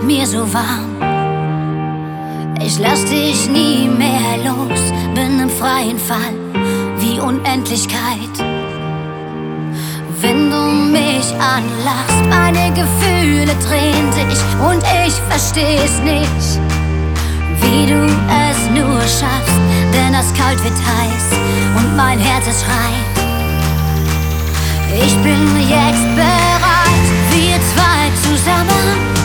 mir so warm. Ich lass dich nie mehr los, bin im freien Fall wie Unendlichkeit. Wenn du mich anlachst, meine Gefühle drehen sich und ich versteh's nicht, wie du es nur schaffst, denn das Kalt wird heiß und mein Herz es schreit. Ich bin jetzt bereit, wir zwei zusammen